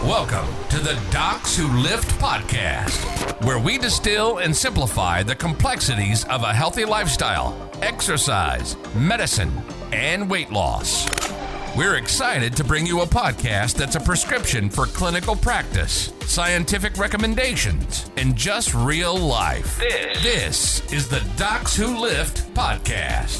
Welcome to the Docs Who Lift podcast, where we distill and simplify the complexities of a healthy lifestyle, exercise, medicine, and weight loss. We're excited to bring you a podcast that's a prescription for clinical practice, scientific recommendations, and just real life. This is the Docs Who Lift podcast.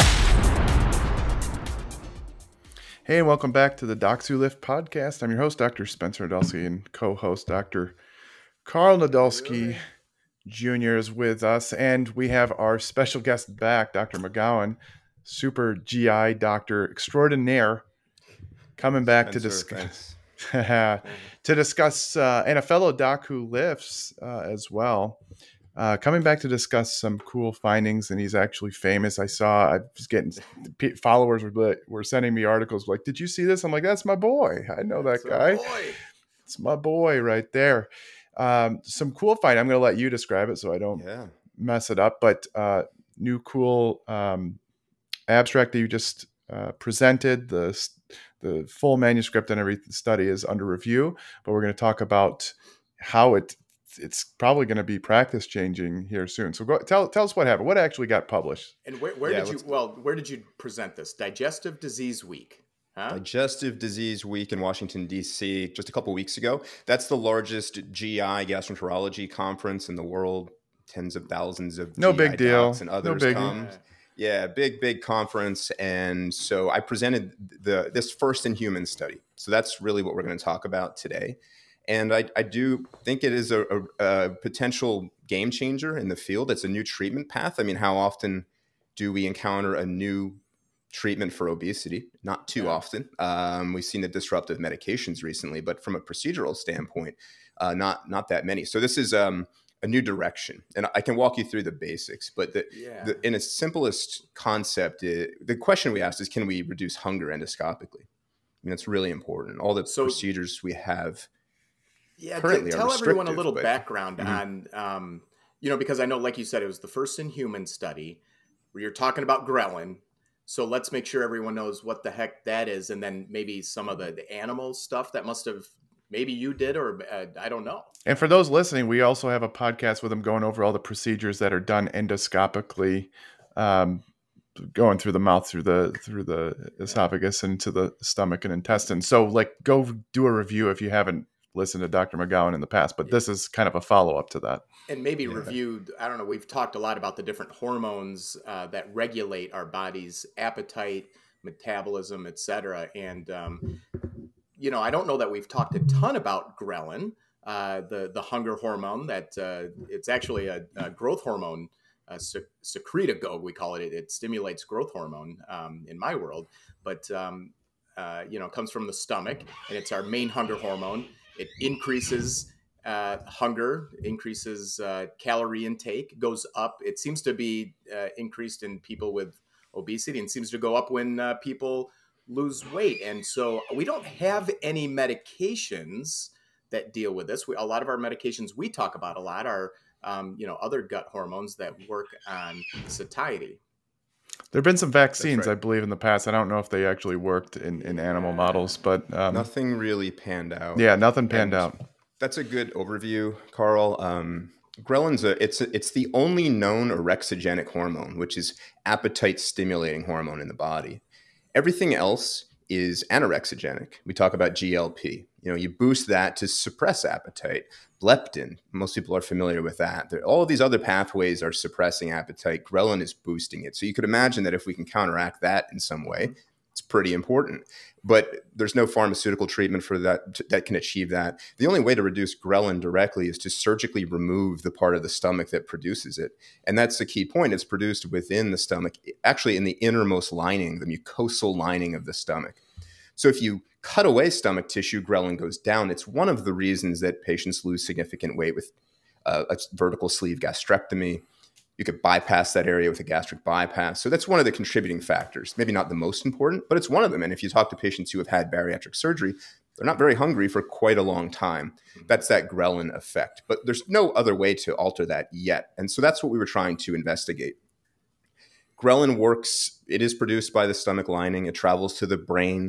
Hey, and welcome back to the Docs Who Lift podcast. I'm your host, Dr. Spencer Nadolski, and co-host Dr. Carl Nadolski Jr. is with us, and we have our special guest back, Dr. McGowan, super GI doctor extraordinaire, coming back to discuss and a fellow doc who lifts as well. Coming back to discuss some cool findings, and he's actually famous. I was getting followers were sending me articles like, "Did you see this?" I'm like, "That's my boy. I know that guy. It's my boy right there." Some cool find. I'm going to let you describe it so I don't mess it up. But new cool abstract that you just presented. The full manuscript and every study is under review, but we're going to talk about how it's probably going to be practice changing here soon. So tell us what happened. What actually got published? And where did you present this? Digestive Disease Week. Huh? Digestive Disease Week in Washington, D.C. just a couple weeks ago. That's the largest GI gastroenterology conference in the world. Tens of thousands of no GI big deal and others come. Yeah, big conference. And so I presented this first in human study. So that's really what we're going to talk about today. And I do think it is a potential game changer in the field. It's a new treatment path. I mean, how often do we encounter a new treatment for obesity? Not too often. We've seen the disruptive medications recently, but from a procedural standpoint, not that many. So this is a new direction. And I can walk you through the basics, but in its simplest concept, the question we asked is, can we reduce hunger endoscopically? I mean, that's really important. All the procedures we have tell everyone a little background on, because I know, like you said, it was the first in human study where you're talking about ghrelin. So let's make sure everyone knows what the heck that is. And then maybe some of the animal stuff that maybe you did, or I don't know. And for those listening, we also have a podcast with them going over all the procedures that are done endoscopically, going through the mouth, through the esophagus, into the stomach and intestine. So go do a review if you haven't listened to Dr. McGowan in the past, but this is kind of a follow-up to that. And maybe reviewed, I don't know, we've talked a lot about the different hormones that regulate our body's appetite, metabolism, et cetera. And, I don't know that we've talked a ton about ghrelin, the hunger hormone, that it's actually a growth hormone, secretagogue, we call it. It stimulates growth hormone in my world, but, it comes from the stomach, and it's our main hunger hormone. It increases hunger, increases calorie intake, goes up. It seems to be increased in people with obesity, and seems to go up when people lose weight. And so we don't have any medications that deal with this. A lot of our medications we talk about a lot are, other gut hormones that work on satiety. There have been some vaccines, I believe, in the past. I don't know if they actually worked in animal models, but nothing really panned out. Yeah, nothing panned out. That's a good overview, Carl. Ghrelin's it's the only known orexigenic hormone, which is appetite stimulating hormone in the body. Everything else is anorexigenic. We talk about GLP. You boost that to suppress appetite. Leptin, most people are familiar with that. All of these other pathways are suppressing appetite. Ghrelin is boosting it. So you could imagine that if we can counteract that in some way, it's pretty important. But there's no pharmaceutical treatment for that can achieve that. The only way to reduce ghrelin directly is to surgically remove the part of the stomach that produces it. And that's the key point. It's produced within the stomach, actually in the innermost lining, the mucosal lining of the stomach. So if you cut away stomach tissue, ghrelin goes down. It's one of the reasons that patients lose significant weight with a vertical sleeve gastrectomy. You could bypass that area with a gastric bypass. So that's one of the contributing factors. Maybe not the most important, but it's one of them. And if you talk to patients who have had bariatric surgery, they're not very hungry for quite a long time. That's that ghrelin effect. But there's no other way to alter that yet. And so that's what we were trying to investigate. Ghrelin works. It is produced by the stomach lining. It travels to the brain.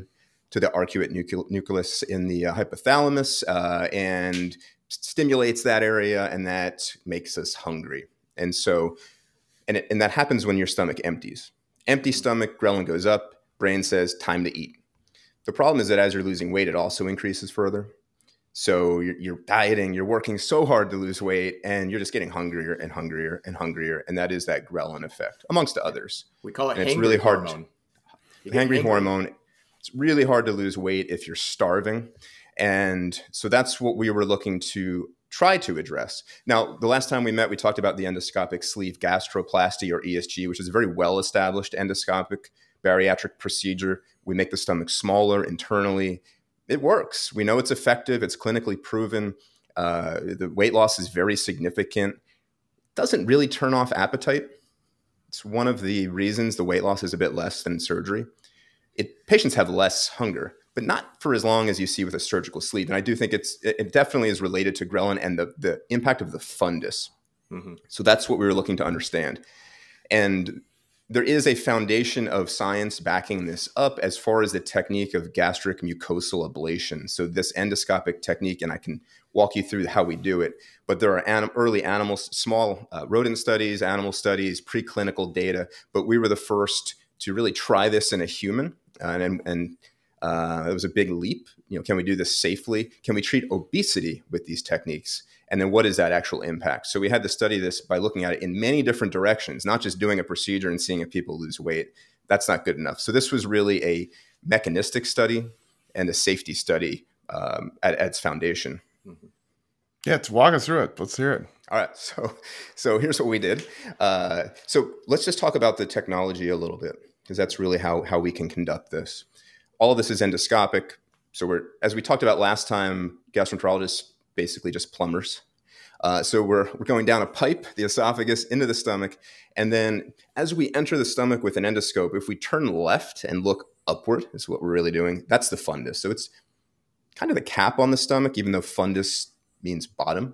to the arcuate nucleus in the hypothalamus and stimulates that area, and that makes us hungry. And so, and that happens when your stomach empties. Empty stomach, ghrelin goes up, brain says, time to eat. The problem is that as you're losing weight, it also increases further. So you're dieting, you're working so hard to lose weight, and you're just getting hungrier and hungrier and hungrier. And that is that ghrelin effect, amongst others. We call it and hangry it's really hard. hormone. Hangry hormone. It's really hard to lose weight if you're starving. And so that's what we were looking to try to address. Now, the last time we met, we talked about the endoscopic sleeve gastroplasty, or ESG, which is a very well-established endoscopic bariatric procedure. We make the stomach smaller internally. It works. We know it's effective. It's clinically proven. The weight loss is very significant. Doesn't really turn off appetite. It's one of the reasons the weight loss is a bit less than surgery. Patients have less hunger, but not for as long as you see with a surgical sleeve. And I do think it definitely is related to ghrelin and the impact of the fundus. Mm-hmm. So that's what we were looking to understand. And there is a foundation of science backing this up as far as the technique of gastric mucosal ablation. So this endoscopic technique, and I can walk you through how we do it, but there are early animals, small rodent studies, animal studies, preclinical data, but we were the first to really try this in a human. And it was a big leap. Can we do this safely? Can we treat obesity with these techniques? And then what is that actual impact? So we had to study this by looking at it in many different directions, not just doing a procedure and seeing if people lose weight. That's not good enough. So this was really a mechanistic study and a safety study at its foundation. Yeah, walk us through it. Let's hear it. All right. So here's what we did. So let's just talk about the technology a little bit, because that's really how we can conduct this. All of this is endoscopic. So as we talked about last time, gastroenterologists basically just plumbers. So we're going down a pipe, the esophagus, into the stomach. And then as we enter the stomach with an endoscope, if we turn left and look upward, is what we're really doing. That's the fundus. So it's kind of the cap on the stomach, even though fundus means bottom.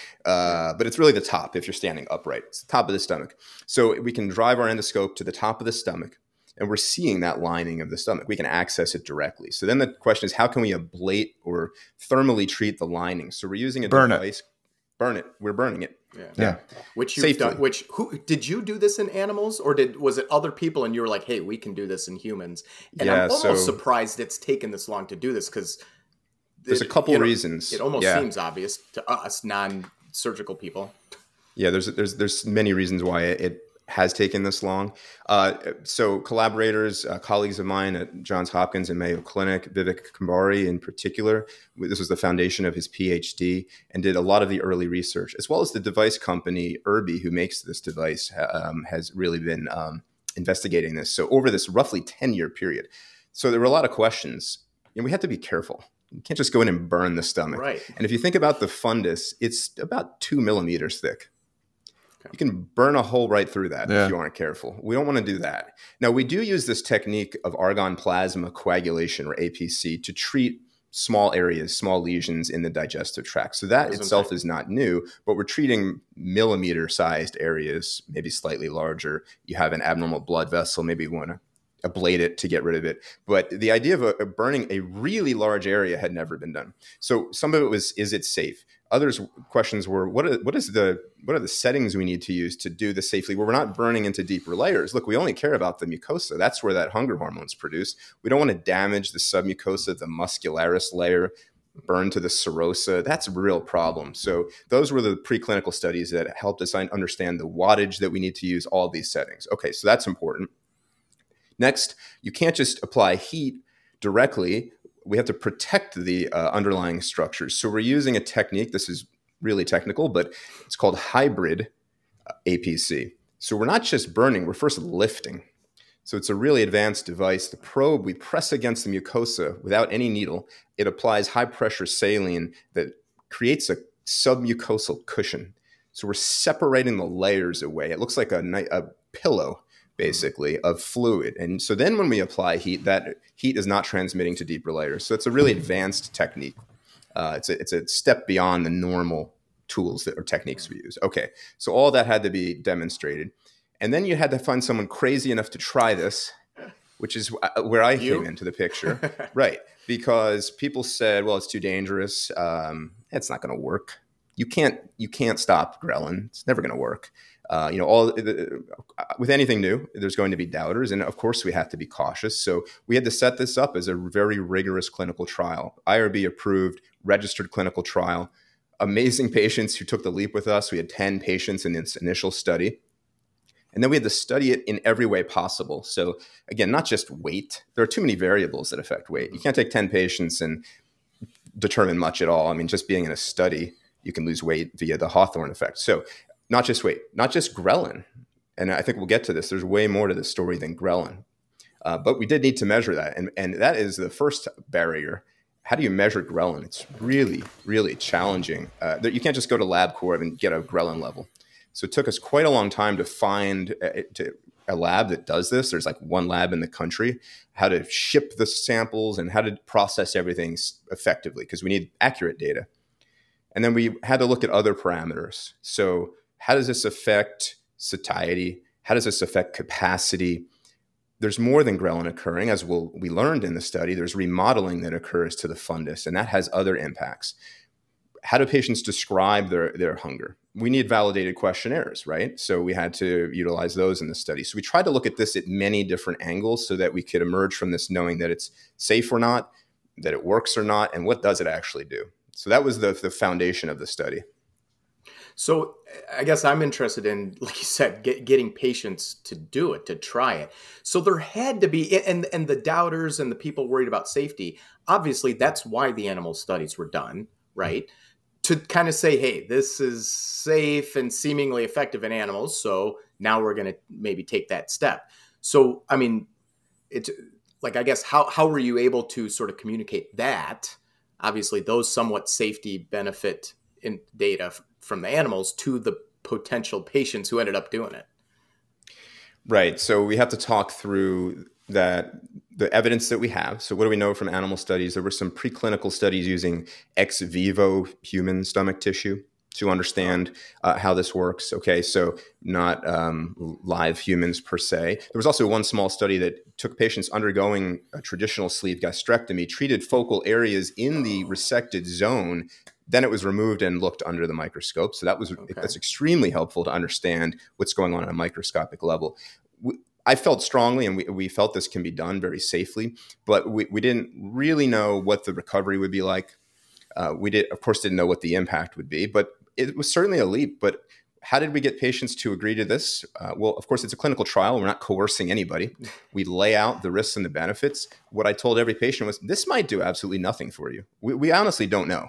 But it's really the top if you're standing upright. It's the top of the stomach. So we can drive our endoscope to the top of the stomach, and we're seeing that lining of the stomach. We can access it directly. So then the question is, how can we ablate or thermally treat the lining? So we're using a device. Burn it. We're burning it. Yeah. Which you've done. Who did you do this in animals, or was it other people and you were like, hey, we can do this in humans? And I'm almost surprised it's taken this long to do this, because there's a couple reasons. It almost seems obvious to us non-surgical people. Yeah, there's many reasons why it has taken this long. So collaborators, colleagues of mine at Johns Hopkins and Mayo Clinic, Vivek Kumbhari in particular, this was the foundation of his PhD, and did a lot of the early research, as well as the device company Irby, who makes this device, has really been investigating this. So over this roughly 10-year period. So there were a lot of questions, and we had to be careful. You can't just go in and burn the stomach. Right. And if you think about the fundus, it's about 2 millimeters thick. You can burn a hole right through that if you aren't careful. We don't want to do that. Now, we do use this technique of argon plasma coagulation, or APC, to treat small areas, small lesions in the digestive tract. So that itself is not new, but we're treating millimeter-sized areas, maybe slightly larger. You have an abnormal blood vessel, maybe you want to ablate it to get rid of it. But the idea of burning a really large area had never been done. So some of it was, is it safe? Others questions were, what are the settings we need to use to do this safely, where we're not burning into deeper layers? Look, we only care about the mucosa. That's where that hunger hormone is produced. We don't want to damage the submucosa, the muscularis layer, burn to the serosa. That's a real problem. So those were the preclinical studies that helped us understand the wattage that we need to use all these settings. Okay, so that's important. Next, you can't just apply heat directly. We have to protect the underlying structures. So we're using a technique, this is really technical, but it's called hybrid APC. So we're not just burning, we're first lifting. So it's a really advanced device. The probe, we press against the mucosa without any needle. It applies high pressure saline that creates a submucosal cushion. So we're separating the layers away. It looks like a pillow, basically, of fluid. And so then when we apply heat, that heat is not transmitting to deeper layers. So it's a really advanced technique. It's a step beyond the normal tools or techniques we use. Okay, so all that had to be demonstrated. And then you had to find someone crazy enough to try this which is where I You? came into the picture. Right. Because people said, well, it's too dangerous. It's not going to work. You can't stop ghrelin. It's never going to work. With anything new, there's going to be doubters. And of course, we have to be cautious. So we had to set this up as a very rigorous clinical trial, IRB approved, registered clinical trial. Amazing patients who took the leap with us. We had 10 patients in this initial study. And then we had to study it in every way possible. So again, not just weight. There are too many variables that affect weight. You can't take 10 patients and determine much at all. I mean, just being in a study, you can lose weight via the Hawthorne effect. So not just weight, not just ghrelin. And I think we'll get to this. There's way more to this story than ghrelin. But we did need to measure that. And that is the first barrier. How do you measure ghrelin? It's really, really challenging. You can't just go to LabCorp and get a ghrelin level. So it took us quite a long time to find a lab that does this. There's like one lab in the country, how to ship the samples and how to process everything effectively, because we need accurate data. And then we had to look at other parameters. So how does this affect satiety? How does this affect capacity? There's more than ghrelin occurring, as we learned in the study. There's remodeling that occurs to the fundus, and that has other impacts. How do patients describe their hunger? We need validated questionnaires, right? So we had to utilize those in the study. So we tried to look at this at many different angles so that we could emerge from this knowing that it's safe or not, that it works or not, and what does it actually do? So that was the foundation of the study. So I guess I'm interested in, like you said, getting patients to do it, to try it. So there had to be, and the doubters and the people worried about safety, obviously that's why the animal studies were done, right? To kind of say, hey, this is safe and seemingly effective in animals, so now we're going to maybe take that step. So, I mean, it's like, I guess, how were you able to sort of communicate that? Obviously, those somewhat safety benefit in data from the animals to the potential patients who ended up doing it. Right. So we have to talk through the evidence that we have. So what do we know from animal studies? There were some preclinical studies using ex vivo human stomach tissue to understand how this works. Okay, so not live humans per se. There was also one small study that took patients undergoing a traditional sleeve gastrectomy, treated focal areas in the resected zone. Then it was removed and looked under the microscope. So that's extremely helpful to understand what's going on at a microscopic level. I felt strongly, and we felt this can be done very safely, but we didn't really know what the recovery would be like. We of course, didn't know what the impact would be, but it was certainly a leap. But how did we get patients to agree to this? Well, of course, it's a clinical trial. We're not coercing anybody. We lay out the risks and the benefits. What I told every patient was, this might do absolutely nothing for you. We honestly don't know.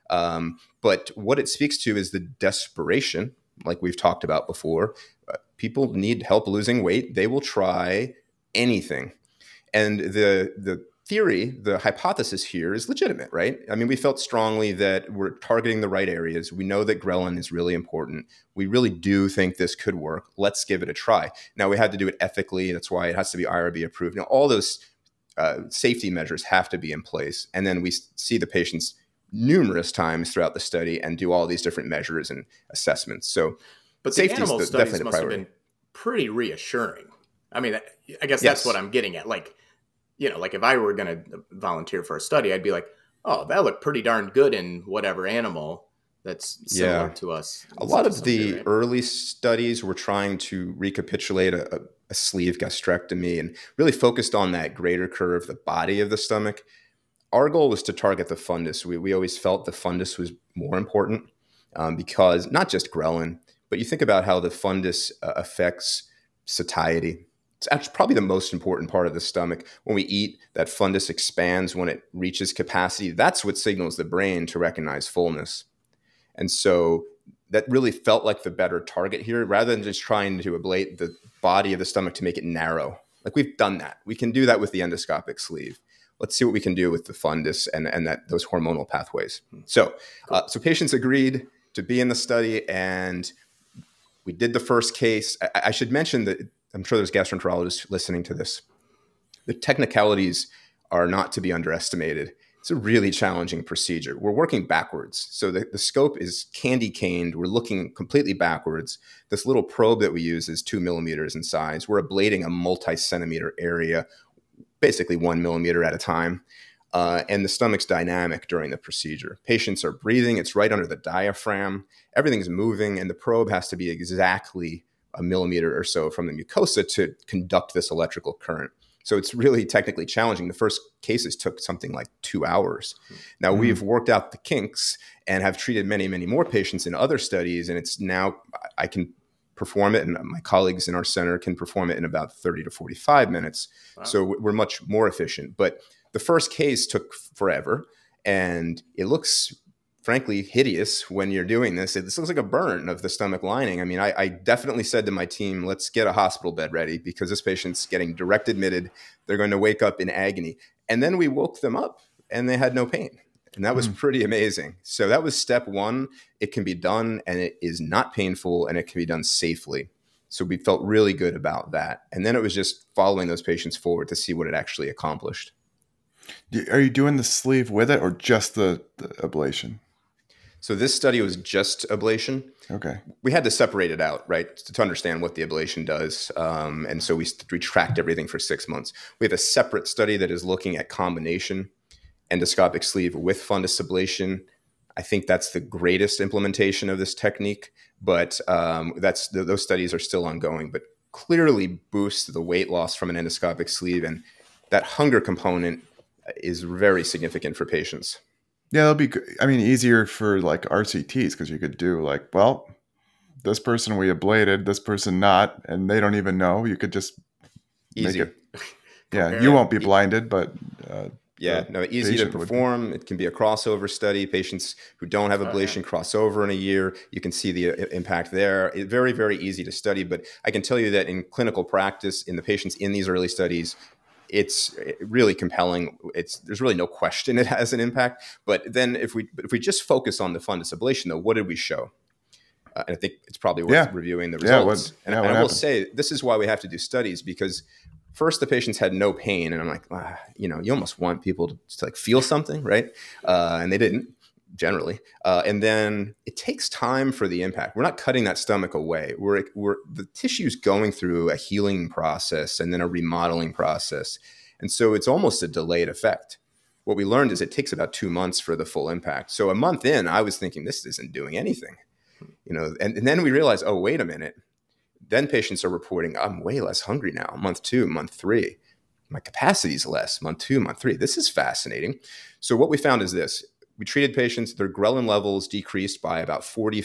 But what it speaks to is the desperation, like we've talked about before. People need help losing weight. They will try anything. And the theory, the hypothesis here is legitimate, right? I mean, we felt strongly that we're targeting the right areas. We know that ghrelin is really important. We really do think this could work. Let's give it a try. Now, we had to do it ethically. That's why it has to be IRB approved. Now, all those safety measures have to be in place. And then we see the patients numerous times throughout the study and do all these different measures and assessments. So, but the animal studies must have been pretty reassuring. I mean, I guess that's what I'm getting at. Like, you know, like if I were going to volunteer for a study, I'd be like, oh, that looked pretty darn good in whatever animal that's similar to us. A lot of the early studies were trying to recapitulate a sleeve gastrectomy and really focused on that greater curve, the body of the stomach. Our goal was to target the fundus. We always felt the fundus was more important because not just ghrelin, but you think about how the fundus affects satiety. It's actually probably the most important part of the stomach. When we eat, that fundus expands when it reaches capacity. That's what signals the brain to recognize fullness. And so that really felt like the better target here, rather than just trying to ablate the body of the stomach to make it narrow. Like we've done that. We can do that with the endoscopic sleeve. Let's see what we can do with the fundus and those hormonal pathways. So patients agreed to be in the study, and we did the first case. I should mention that I'm sure there's gastroenterologists listening to this. The technicalities are not to be underestimated. It's a really challenging procedure. We're working backwards. So the scope is candy caned. We're looking completely backwards. This little probe that we use is 2 millimeters in size. We're ablating a multi-centimeter area basically 1 millimeter at a time. And the stomach's dynamic during the procedure. Patients are breathing. It's right under the diaphragm. Everything's moving, and the probe has to be exactly a millimeter or so from the mucosa to conduct this electrical current. So it's really technically challenging. The first cases took something like 2 hours. Now, we've worked out the kinks and have treated many, many more patients in other studies, and it's now I can perform it, and my colleagues in our center can perform it in about 30 to 45 minutes. Wow. So we're much more efficient. But the first case took forever, and it looks, frankly, hideous when you're doing this. This looks like a burn of the stomach lining. I mean, I definitely said to my team, let's get a hospital bed ready because this patient's getting direct admitted. They're going to wake up in agony. And then we woke them up, and they had no pain. And that was pretty amazing. So that was step one. It can be done, and it is not painful, and it can be done safely. So we felt really good about that. And then it was just following those patients forward to see what it actually accomplished. Are you doing the sleeve with it or just the ablation? So this study was just ablation. Okay. We had to separate it out, right, to understand what the ablation does. And so we tracked everything for 6 months. We have a separate study that is looking at combination endoscopic sleeve with fundus ablation. I think that's the greatest implementation of this technique, but those studies are still ongoing, but clearly boosts the weight loss from an endoscopic sleeve. And that hunger component is very significant for patients. Yeah, it'll be, easier for like RCTs because you could do like, well, this person we ablated, this person not, and they don't even know. You could just easy. Make it. Yeah, you won't be blinded, but easy to perform. It can be a crossover study. Patients who don't have ablation cross over in a year. You can see the impact there. It's very, very easy to study. But I can tell you that in clinical practice, in the patients in these early studies, it's really compelling. There's really no question it has an impact. But then if we just focus on the fundus ablation, though, what did we show? And I think it's probably worth reviewing the results. And I will say this is why we have to do studies, because first the patients had no pain, and I'm like, you almost want people to like feel something, right? And they didn't generally. And then it takes time for the impact. We're not cutting that stomach away. The tissue's going through a healing process and then a remodeling process. And so it's almost a delayed effect. What we learned is it takes about 2 months for the full impact. So a month in, I was thinking this isn't doing anything, and then we realized, oh, wait a minute. Then patients are reporting, I'm way less hungry now, month 2, month 3. My capacity is less, month 2, month 3. This is fascinating. So what we found is this. We treated patients, their ghrelin levels decreased by about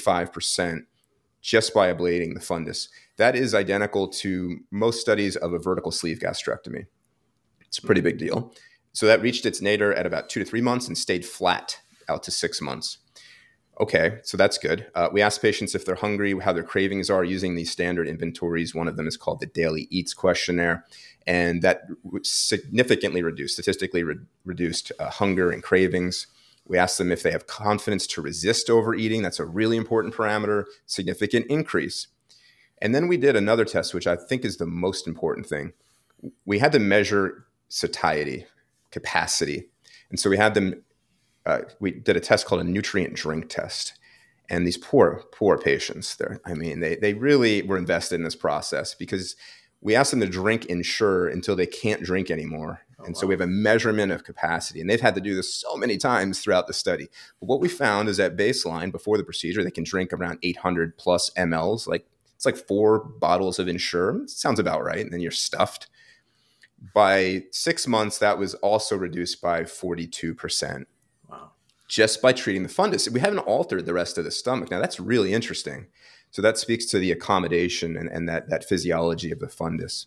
45% just by ablating the fundus. That is identical to most studies of a vertical sleeve gastrectomy. It's a pretty big deal. So that reached its nadir at about 2 to 3 months and stayed flat out to 6 months. Okay, so that's good. We asked patients if they're hungry, how their cravings are, using these standard inventories. One of them is called the Daily Eats questionnaire, and that significantly statistically reduced hunger and cravings. We asked them if they have confidence to resist overeating. That's a really important parameter, significant increase. And then we did another test, which I think is the most important thing. We had to measure satiety, capacity. And so we had them we did a test called a nutrient drink test. And these poor patients, they really were invested in this process because we asked them to drink Ensure until they can't drink anymore. So we have a measurement of capacity. And they've had to do this so many times throughout the study. But what we found is at baseline, before the procedure, they can drink around 800 plus mLs. It's like 4 bottles of Ensure. Sounds about right. And then you're stuffed. By 6 months, that was also reduced by 42%. Just by treating the fundus. We haven't altered the rest of the stomach. Now, that's really interesting. So that speaks to the accommodation and that physiology of the fundus.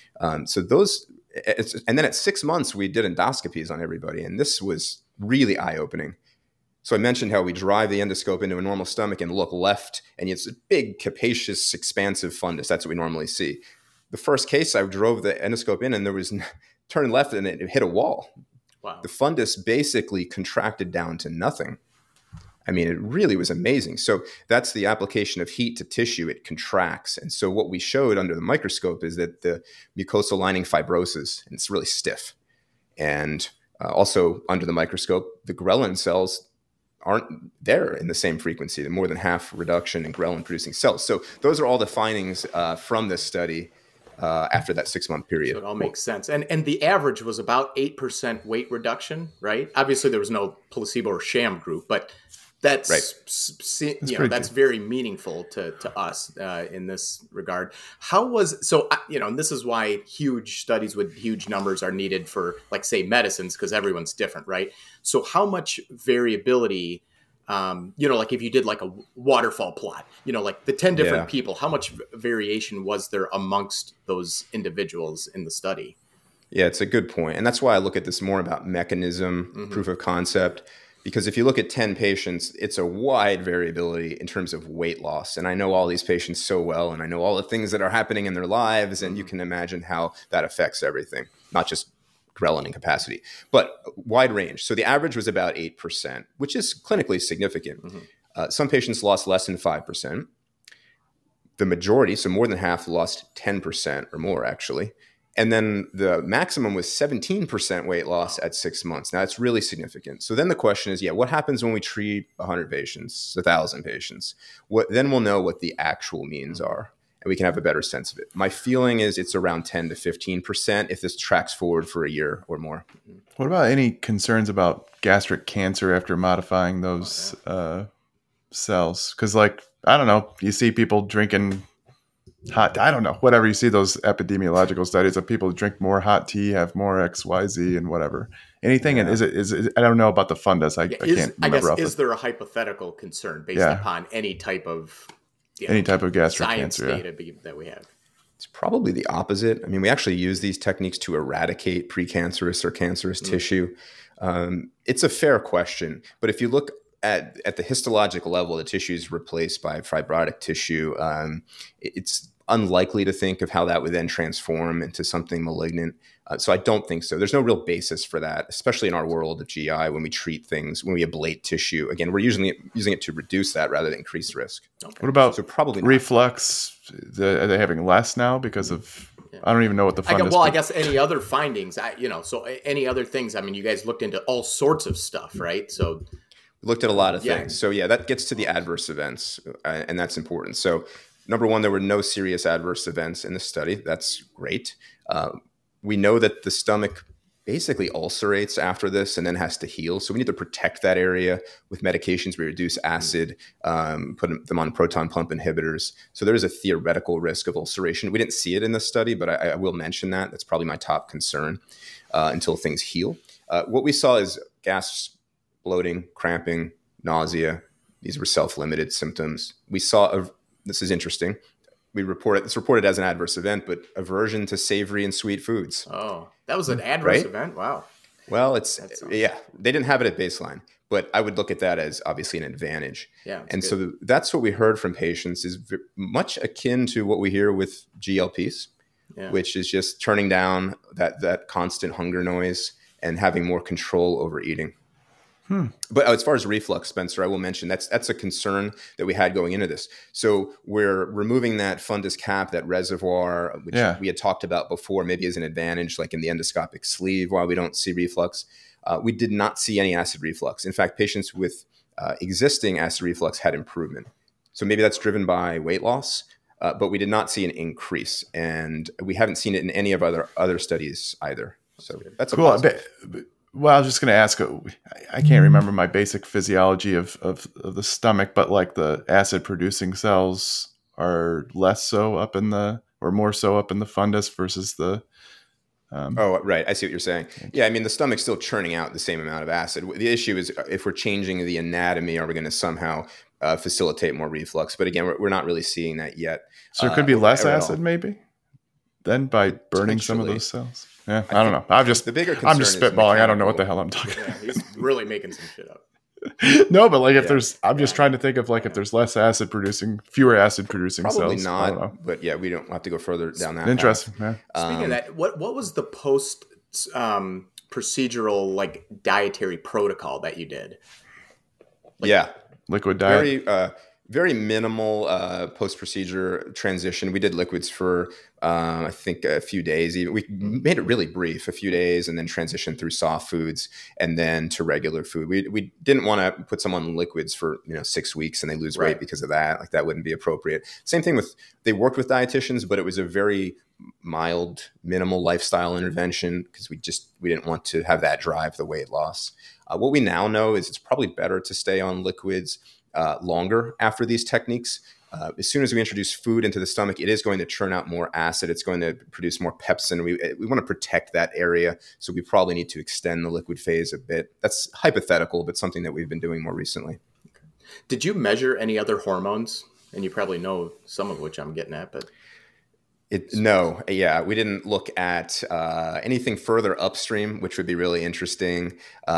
And then at 6 months, we did endoscopies on everybody. And this was really eye-opening. So I mentioned how we drive the endoscope into a normal stomach and look left, and it's a big, capacious, expansive fundus. That's what we normally see. The first case, I drove the endoscope in, and there was turned left, and it hit a wall. Wow. The fundus basically contracted down to nothing. It really was amazing. So that's the application of heat to tissue. It contracts. And so what we showed under the microscope is that the mucosal lining fibroses, and it's really stiff. And also under the microscope, the ghrelin cells aren't there in the same frequency. They're more than half reduction in ghrelin producing cells. So those are all the findings from this study. after that 6-month period. So it all makes sense. And the average was about 8% weight reduction, right? Obviously, there was no placebo or sham group, but that's right. That's very meaningful to us in this regard. And this is why huge studies with huge numbers are needed for, like, say, medicines, because everyone's different, right? So how much variability, like if you did like a waterfall plot, like the 10 different people, how much variation was there amongst those individuals in the study? Yeah, it's a good point. And that's why I look at this more about mechanism, proof of concept. Because if you look at 10 patients, it's a wide variability in terms of weight loss. And I know all these patients so well, and I know all the things that are happening in their lives, and you can imagine how that affects everything, not just ghrelin capacity, but wide range. So the average was about 8%, which is clinically significant. Some patients lost less than 5%. The majority, so more than half, lost 10% or more, actually. And then the maximum was 17% weight loss at 6 months. Now, it's really significant. So then the question is, what happens when we treat 100 patients, 1,000 patients? Then we'll know what the actual means are, and we can have a better sense of it. My feeling is it's around 10 to 15% if this tracks forward for a year or more. What about any concerns about gastric cancer after modifying those cells? Because, I don't know, you see people drinking whatever. You see those epidemiological studies of people who drink more hot tea, have more XYZ and whatever. Anything? And is it, I don't know about the fundus. I can't remember. Is there a hypothetical concern based upon any type of gastric science cancer data that we have? It's probably the opposite. I mean, we actually use these techniques to eradicate precancerous or cancerous tissue. It's a fair question, but if you look at the histologic level, the tissue is replaced by fibrotic tissue. It's unlikely to think of how that would then transform into something malignant. So I don't think so. There's no real basis for that, especially in our world of GI when we treat things, when we ablate tissue. Again, we're usually using it to reduce that rather than increase risk. Okay. What about probably reflux? Are they having less now because of... I don't even know what the fundus... I guess any other findings, so any other things. I mean, you guys looked into all sorts of stuff, right? So... looked at a lot of things. So that gets to the adverse events, and that's important. So number one, there were no serious adverse events in the study. That's great. We know that the stomach basically ulcerates after this and then has to heal. So we need to protect that area with medications. We reduce acid, put them on proton pump inhibitors. So there is a theoretical risk of ulceration. We didn't see it in the study, but I will mention that. That's probably my top concern until things heal. What we saw is gas, bloating, cramping, nausea. These were self-limited symptoms. We saw, this is interesting, it's reported as an adverse event, but aversion to savory and sweet foods. Oh, that was an adverse event? Wow. Well, they didn't have it at baseline, but I would look at that as obviously an advantage. Yeah. And so that's what we heard from patients is much akin to what we hear with GLPs, which is just turning down that constant hunger noise and having more control over eating. But as far as reflux, Spencer, I will mention that's a concern that we had going into this. So we're removing that fundus cap, that reservoir, which we had talked about before, maybe as an advantage, like in the endoscopic sleeve, while we don't see reflux. We did not see any acid reflux. In fact, patients with existing acid reflux had improvement. So maybe that's driven by weight loss, but we did not see an increase. And we haven't seen it in any of other studies either. So that's cool. Well, I was just going to ask, I can't remember my basic physiology of the stomach, but like the acid producing cells are less so up in or more so up in the fundus versus the... Oh, right. I see what you're saying. Yeah, I mean, the stomach's still churning out the same amount of acid. The issue is if we're changing the anatomy, are we going to somehow facilitate more reflux? But again, we're not really seeing that yet. So it could be less acid maybe then by burning some of those cells? Yeah, I don't know. I'm just spitballing. I don't know what the hell I'm talking about. He's really making some shit up. No, but like I'm just trying to think of like if there's fewer acid producing cells. Probably not, but we don't have to go further down that. Interesting. Yeah. Speaking of that, what was the post procedural like dietary protocol that you did? Liquid diet. very minimal post-procedure transition. We did liquids for, I think, a few days. We made it really brief, a few days, and then transitioned through soft foods and then to regular food. We didn't want to put someone in liquids for 6 weeks and they lose weight because of that. Like, that wouldn't be appropriate. Same thing with, they worked with dietitians, but it was a very mild, minimal lifestyle intervention because we didn't want to have that drive the weight loss. What we now know is it's probably better to stay on liquids longer after these techniques. As soon as we introduce food into the stomach, it is going to churn out more acid. It's going to produce more pepsin. We want to protect that area, so we probably need to extend the liquid phase a bit. That's hypothetical, but something that we've been doing more recently. Okay. Did you measure any other hormones? And you probably know some of which I'm getting at, but... No, we didn't look at anything further upstream, which would be really interesting.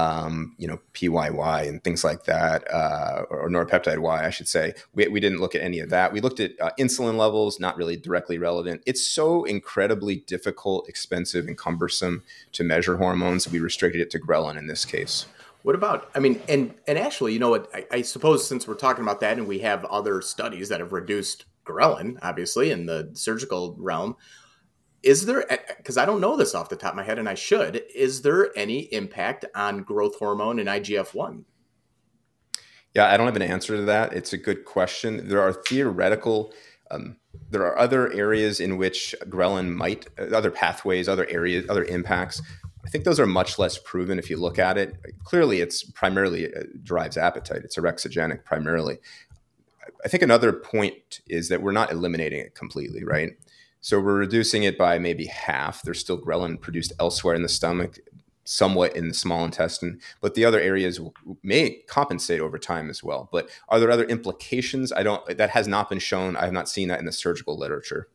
PYY and things like that, or neuropeptide Y, I should say. We didn't look at any of that. We looked at insulin levels, not really directly relevant. It's so incredibly difficult, expensive, and cumbersome to measure hormones. We restricted it to ghrelin in this case. What about, and actually, you know what, I suppose since we're talking about that and we have other studies that have reduced ghrelin, obviously, in the surgical realm, is there, because I don't know this off the top of my head and I should, is there any impact on growth hormone and IGF-1? Yeah, I don't have an answer to that. It's a good question. There are theoretical, there are other areas in which ghrelin might, other pathways, other areas, other impacts. I think those are much less proven if you look at it. Clearly, it's primarily drives appetite. It's orexigenic primarily. I think another point is that we're not eliminating it completely, right? So we're reducing it by maybe half. There's still ghrelin produced elsewhere in the stomach, somewhat in the small intestine, but the other areas may compensate over time as well. But are there other implications? That has not been shown. I have not seen that in the surgical literature.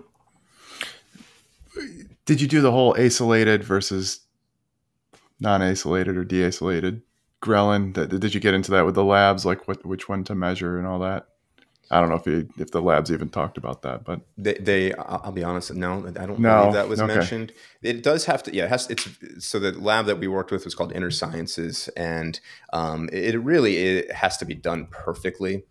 Did you do the whole acylated versus non-acylated or de-acylated ghrelin? Did you get into that with the labs, like which one to measure and all that? I don't know if the labs even talked about that, but I'll be honest, no, I don't believe that was mentioned. It does have to, so the lab that we worked with was called Inner Sciences, and it has to be done perfectly.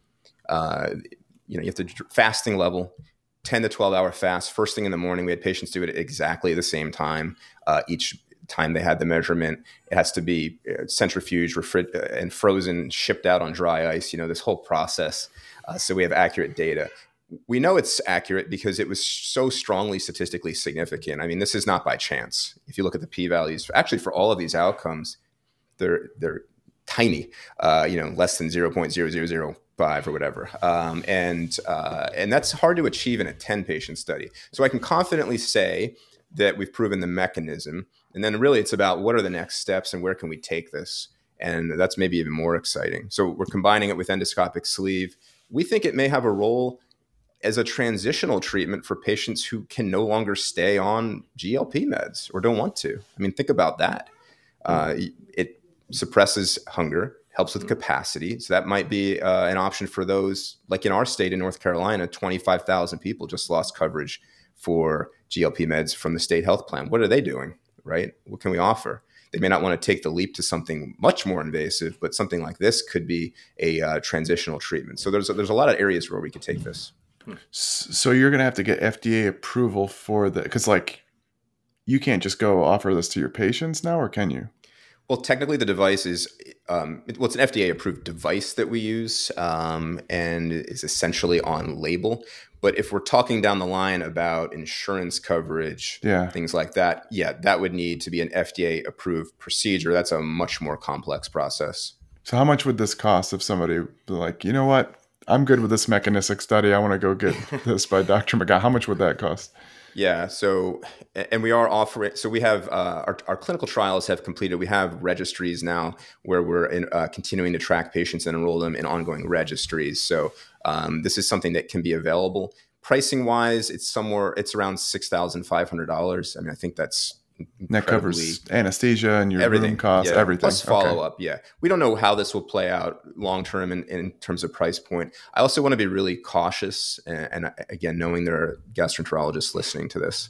You have to fasting level, 10 to 12 hour fast, first thing in the morning. We had patients do it at exactly the same time. Each time they had the measurement, it has to be centrifuged, and frozen, shipped out on dry ice, this whole process. So we have accurate data. We know it's accurate because it was so strongly statistically significant. I mean, this is not by chance. If you look at the p-values, actually for all of these outcomes, they're tiny, less than 0.0005 or whatever. And that's hard to achieve in a 10-patient study. So I can confidently say that we've proven the mechanism. And then really it's about what are the next steps and where can we take this? And that's maybe even more exciting. So we're combining it with endoscopic sleeve. We think it may have a role as a transitional treatment for patients who can no longer stay on GLP meds or don't want to. I mean, think about that. It suppresses hunger, helps with capacity. So that might be an option for those, like in our state in North Carolina, 25,000 people just lost coverage for GLP meds from the state health plan. What are they doing, right? What can we offer? They may not want to take the leap to something much more invasive, but something like this could be a transitional treatment. So there's a lot of areas where we could take this. So you're going to have to get FDA approval for the, because you can't just go offer this to your patients now, or can you? Well, technically the device is, it's an FDA approved device that we use and is essentially on label. But if we're talking down the line about insurance coverage, things like that, that would need to be an FDA approved procedure. That's a much more complex process. So how much would this cost if somebody be like, you know what, I'm good with this mechanistic study, I want to go get this by Dr. McGowan. How much would that cost? Yeah. So, and we are offering, so we have, our clinical trials have completed. We have registries now where we're continuing to track patients and enroll them in ongoing registries. So this is something that can be available. Pricing wise, it's around $6,500. I mean, I think that covers anesthesia and your everything, room costs, everything. Plus follow-up, We don't know how this will play out long-term in terms of price point. I also want to be really cautious, and again, knowing there are gastroenterologists listening to this,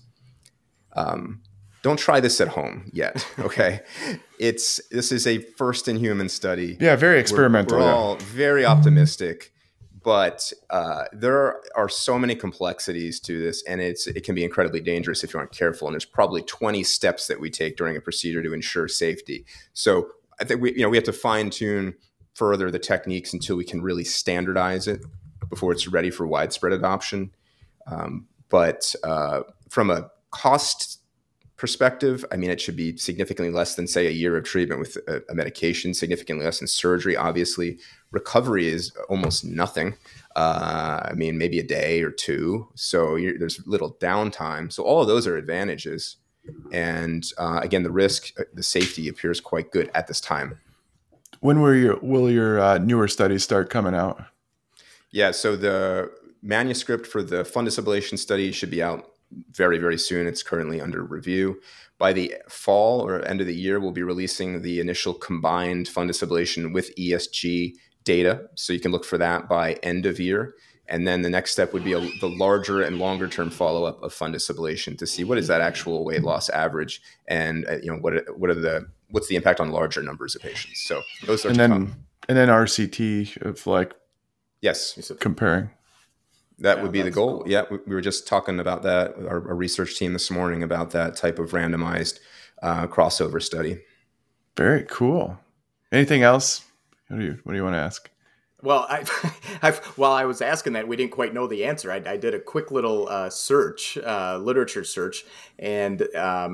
don't try this at home yet, okay? This is a first-in-human study. Yeah, very experimental. We're all very optimistic, But there are so many complexities to this, and it can be incredibly dangerous if you aren't careful. And there's probably 20 steps that we take during a procedure to ensure safety. So I think we have to fine tune further the techniques until we can really standardize it before it's ready for widespread adoption. But from a cost perspective, I mean, it should be significantly less than, say, a year of treatment with a medication, significantly less than surgery. Obviously, recovery is almost nothing. I mean, maybe a day or two. So there's little downtime. So all of those are advantages. And again, the safety appears quite good at this time. When will your newer studies start coming out? Yeah, so the manuscript for the fundus ablation study should be out very, very soon. It's currently under review. By the fall or end of the year, we'll be releasing the initial combined fundus ablation with ESG data. So you can look for that by end of year. And then the next step would be the larger and longer term follow-up of fundus ablation to see what is that actual weight loss average, and what's the impact on larger numbers of patients. So those are and then RCT of like yes, comparing. That would be the goal. Cool. Yeah, we were just talking about that, our research team this morning, about that type of randomized crossover study. Very cool. Anything else? What do you want to ask? Well, while I was asking that, we didn't quite know the answer. I did a quick little literature search, and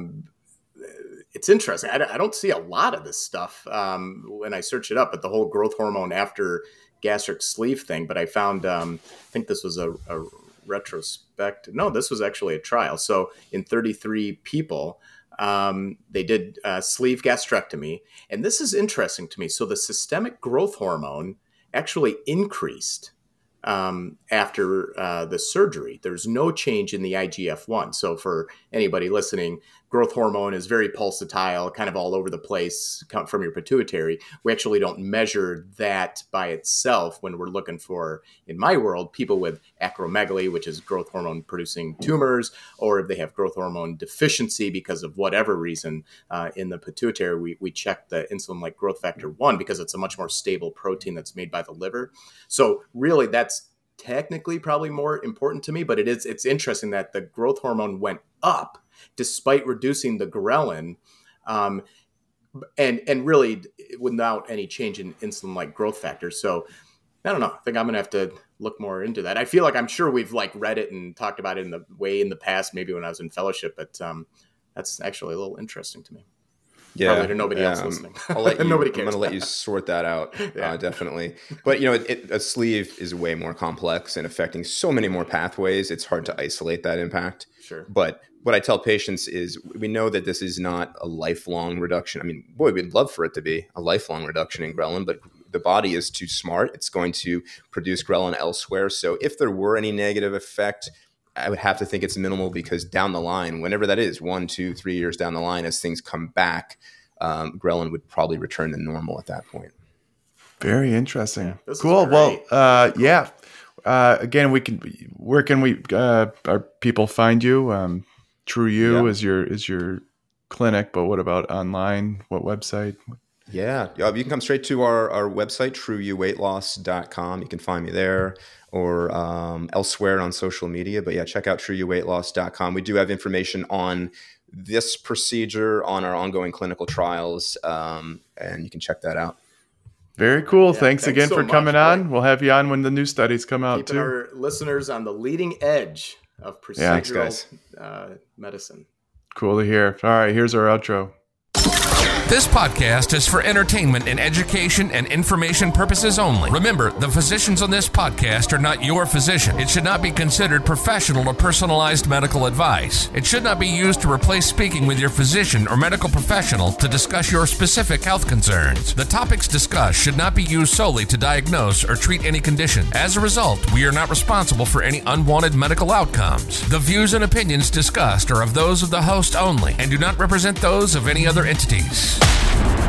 it's interesting. I don't see a lot of this stuff when I search it up, but the whole growth hormone after gastric sleeve thing. But I found, I think this was a retrospect. No, this was actually a trial. So in 33 people, they did sleeve gastrectomy. And this is interesting to me. So the systemic growth hormone actually increased after the surgery. There's no change in the IGF-1. So for anybody listening, growth hormone is very pulsatile, kind of all over the place from your pituitary. We actually don't measure that by itself when we're looking for, in my world, people with acromegaly, which is growth hormone producing tumors, or if they have growth hormone deficiency because of whatever reason in the pituitary, we check the insulin-like growth factor 1 because it's a much more stable protein that's made by the liver. So really that's technically probably more important to me, but it's interesting that the growth hormone went up despite reducing the ghrelin, and really without any change in insulin-like growth factor. So I don't know. I think I'm going to have to look more into that. I feel like I'm sure we've read it and talked about it in the past, maybe when I was in fellowship, but that's actually a little interesting to me. Yeah, probably to nobody else listening. I'll let you, Nobody cares. I'm going to let you sort that out, definitely. But a sleeve is way more complex and affecting so many more pathways. It's hard to isolate that impact. Sure. But what I tell patients is we know that this is not a lifelong reduction. I mean, boy, we'd love for it to be a lifelong reduction in ghrelin, but the body is too smart. It's going to produce ghrelin elsewhere. So if there were any negative effect, I would have to think it's minimal, because down the line, whenever that is, 1, 2, 3 years down the line, as things come back, ghrelin would probably return to normal at that point. Very interesting. Yeah, cool. Well, again, where can our people find you? TrueU is your clinic, but what about online? What website? Yeah, you can come straight to our website, trueuweightloss.com. You can find me there or elsewhere on social media. But yeah, check out trueuweightloss.com. We do have information on this procedure, on our ongoing clinical trials, and you can check that out. Very cool. Yeah, thanks again for coming on. We'll have you on when the new studies come out Keeping our listeners on the leading edge of procedural medicine. Cool to hear. All right, here's our outro. This podcast is for entertainment and education and information purposes only. Remember, the physicians on this podcast are not your physician. It should not be considered professional or personalized medical advice. It should not be used to replace speaking with your physician or medical professional to discuss your specific health concerns. The topics discussed should not be used solely to diagnose or treat any condition. As a result, we are not responsible for any unwanted medical outcomes. The views and opinions discussed are of those of the host only and do not represent those of any other entities.